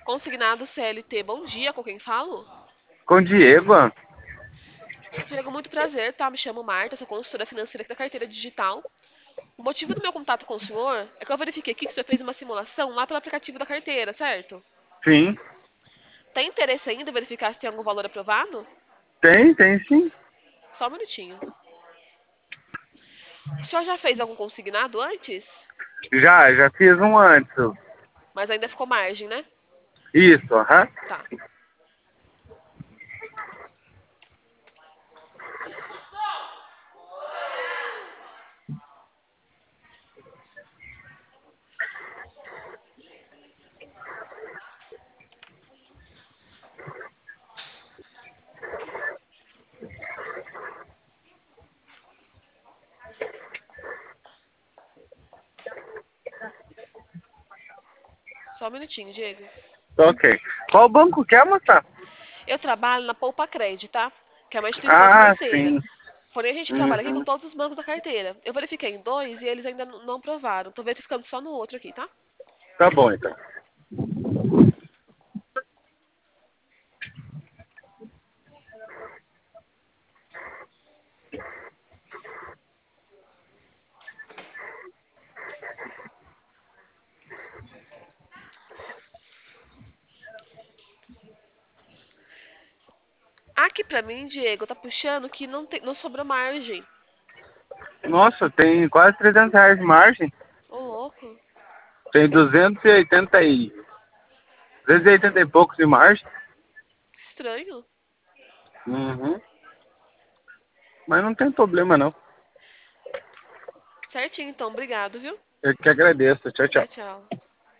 Consignado CLT, bom dia, com quem falo? Com Diego? Diego, muito prazer, tá? Me chamo Marta, sou consultora financeira aqui da carteira digital. O motivo do meu contato com o senhor é que eu verifiquei aqui que o senhor fez uma simulação lá pelo aplicativo da carteira, certo? Sim. Tem interesse ainda em verificar se tem algum valor aprovado? Tem sim. Só um minutinho. O senhor já fez algum consignado antes? Já fiz um antes. Mas ainda ficou margem, né? Isso, aham. Tá. Só um minutinho, Diego. Ok. Qual banco que é, moça? Eu trabalho na Poupa Cred, tá? Que é uma instituição Ah, financeira. sim. Porém, a gente trabalha aqui com Uhum. todos os bancos da carteira. Eu verifiquei em dois e eles ainda não aprovaram. Tô verificando só no outro aqui, tá? Tá bom, então. Aqui pra mim, Diego, tá puxando que não sobrou margem. Nossa, tem quase R$ 300 de margem. Ô, louco. Tem 280 e poucos de margem. Que estranho. Uhum. Mas não tem problema, não. Certinho, então. Obrigado, viu? Eu que agradeço. Tchau, Tchau, tchau. tchau.